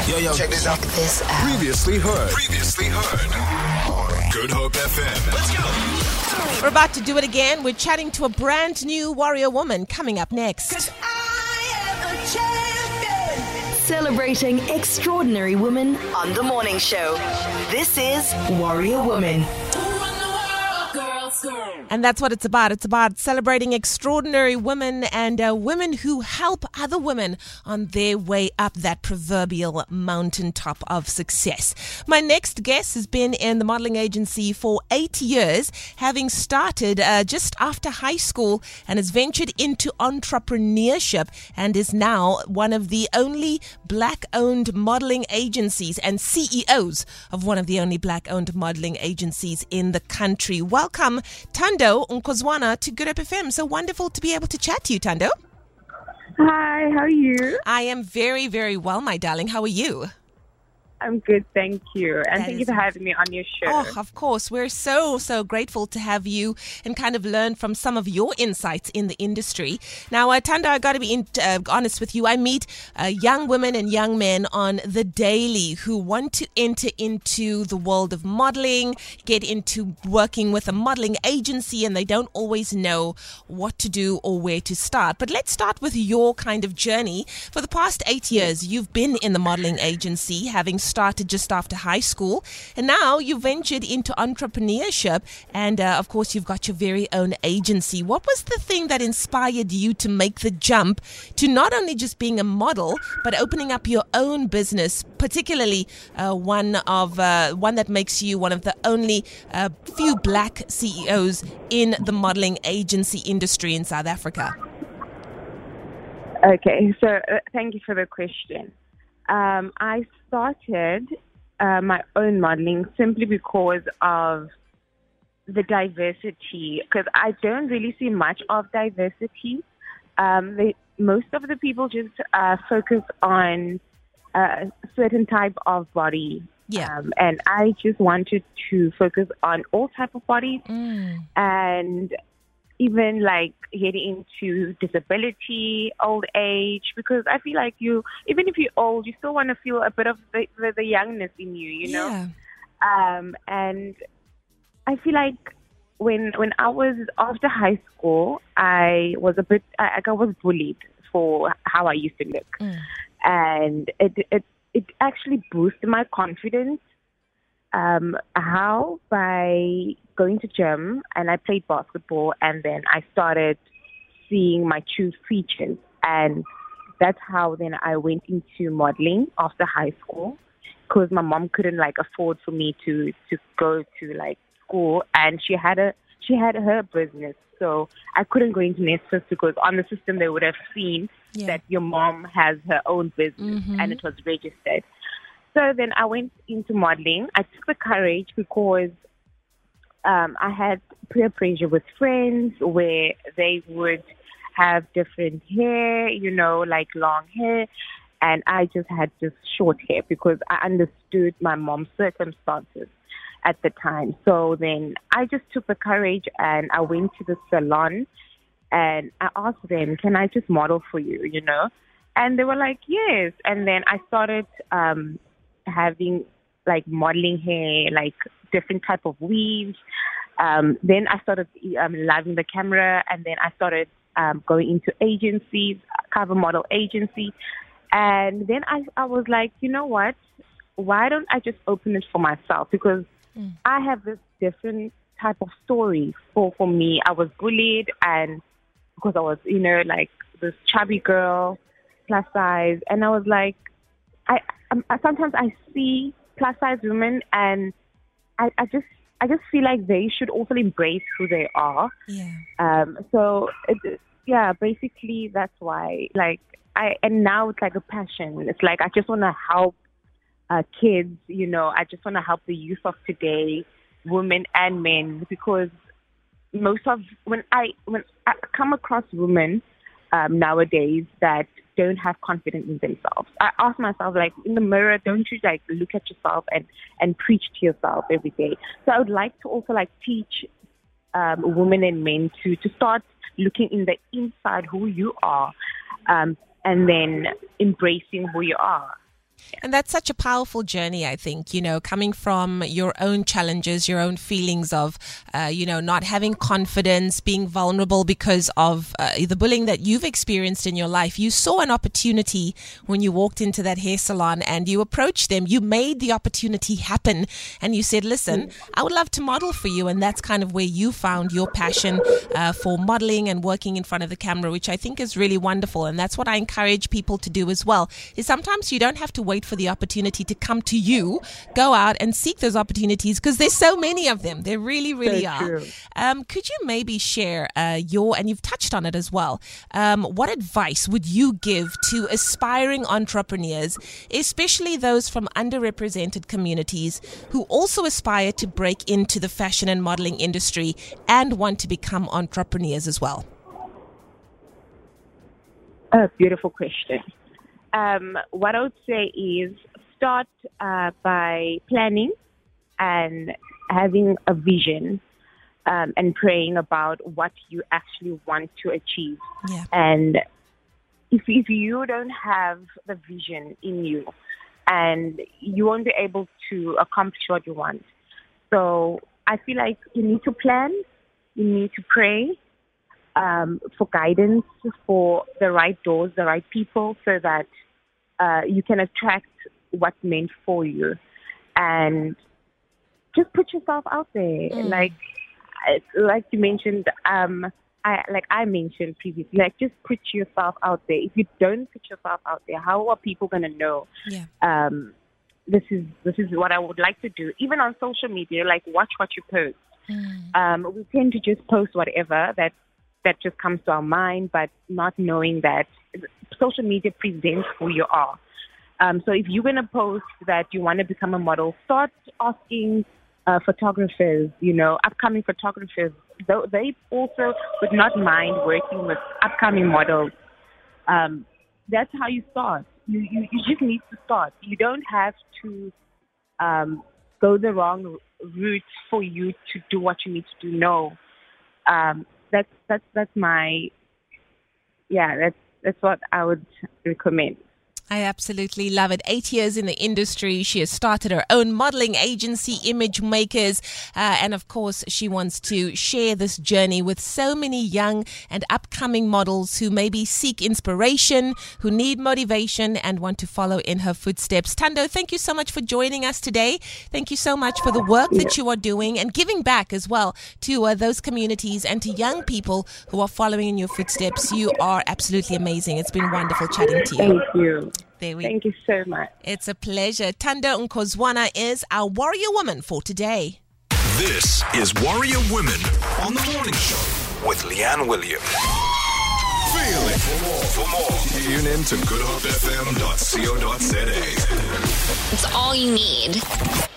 Yo, check this out. Previously heard. Good Hope FM. Let's go. We're about to do it again. We're chatting to a brand new warrior woman coming up next. 'Cause I am a champion. Celebrating extraordinary women on The Morning Show. This is Warrior Woman. And that's what it's about. It's about celebrating extraordinary women and women who help other women on their way up that proverbial mountaintop of success. My next guest has been in the modeling agency for 8 years, having started just after high school, and has ventured into entrepreneurship and is now one of the only black-owned modeling agencies and CEOs of one of the only black-owned modeling agencies in the country. Welcome, Thando Nkozwana, to Good Hope FM. So wonderful to be able to chat to you, Thando. Hi, how are you? I am very, very well, my darling. How are you? I'm good, thank you. And That thank you is- for having me on your show. Oh, of course. We're so grateful to have you and kind of learn from some of your insights in the industry. Now, Thando, I got to be honest with you. I meet young women and young men on the daily who want to enter into the world of modeling, get into working with a modeling agency, and they don't always know what to do or where to start. But let's start with your kind of journey. For the past 8 years, you've been in the modeling agency, having started just after high school, and now you ventured into entrepreneurship, and of course you've got your very own agency. What was the thing that inspired you to make the jump to not only just being a model but opening up your own business, particularly one that makes you one of the only few black CEOs in the modeling agency industry in South Africa? Okay, so thank you for the question. I started my own modeling simply because of the diversity, because I don't really see much of diversity. Most of the people just focus on a certain type of body. Yeah. And I just wanted to focus on all type of bodies and even like getting into disability, old age, because I feel like even if you're old, you still want to feel a bit of the youngness in you, you know? Yeah. And I feel like when I was after high school, I was I was bullied for how I used to look. And it actually boosted my confidence. How? By going to gym, and I played basketball, and then I started seeing my true features, and that's how then I went into modeling after high school, because my mom couldn't like afford for me to go to like school, and she had her business, so I couldn't go into Nessus because on the system they would have seen that your mom has her own business and it was registered. So then I went into modeling. I took the courage because I had peer pressure with friends where they would have different hair, like long hair. And I just had just short hair because I understood my mom's circumstances at the time. So then I just took the courage and I went to the salon and I asked them, can I just model for you, And they were like, yes. And then I started having like modeling hair, like different type of weaves. Then I started loving the camera, and then I started going into agencies, cover model agency. And then I was like, you know what? Why don't I just open it for myself? Because I have this different type of story. For me, I was bullied, and because I was, like this chubby girl, plus size, and I was like, sometimes I see plus size women, and I just feel like they should also embrace who they are. Yeah. So basically that's why. And now it's like a passion. It's like I just want to help kids. I just want to help the youth of today, women and men, because when I come across women nowadays that don't have confidence in themselves, I ask myself, like, in the mirror, don't you like look at yourself and preach to yourself every day? So I would like to also like teach women and men to start looking in the inside who you are, and then embracing who you are. And that's such a powerful journey, I think, coming from your own challenges, your own feelings of, not having confidence, being vulnerable because of the bullying that you've experienced in your life. You saw an opportunity when you walked into that hair salon and you approached them. You made the opportunity happen and you said, listen, I would love to model for you. And that's kind of where you found your passion for modeling and working in front of the camera, which I think is really wonderful. And that's what I encourage people to do as well, is sometimes you don't have to wait for the opportunity to come to you. Go out and seek those opportunities because there's so many of them. There really, really are. True. Could you maybe share and you've touched on it as well, what advice would you give to aspiring entrepreneurs, especially those from underrepresented communities who also aspire to break into the fashion and modeling industry and want to become entrepreneurs as well? Beautiful question. What I would say is start by planning and having a vision and praying about what you actually want to achieve. Yeah. And if you don't have the vision in you, and you won't be able to accomplish what you want. So I feel like you need to plan, you need to pray for guidance, for the right doors, the right people, so that you can attract what's meant for you, and just put yourself out there. Like you mentioned, I mentioned previously, just put yourself out there. If you don't put yourself out there, how are people going to know? Yeah. This is what I would like to do. Even on social media, watch what you post. We tend to just post whatever that just comes to our mind, but not knowing that social media presents who you are. So if you're going to post that you want to become a model, start asking photographers, upcoming photographers. They also would not mind working with upcoming models. That's how you start. You just need to start. You don't have to go the wrong route for you to do what you need to do. No. That's what I would recommend. I absolutely love it. 8 years in the industry. She has started her own modeling agency, Image Makers. And of course, she wants to share this journey with so many young and upcoming models who maybe seek inspiration, who need motivation and want to follow in her footsteps. Thando, thank you so much for joining us today. Thank you so much for the work that you are doing and giving back as well to those communities and to young people who are following in your footsteps. You are absolutely amazing. It's been wonderful chatting to you. Thank you. Thank you so much. It's a pleasure. Thando Nkozwana is our Warrior Woman for today. This is Warrior Women on the Morning Show with Leanne Williams. Feel it. For more, tune in to goodhopefm.co.za. It's all you need.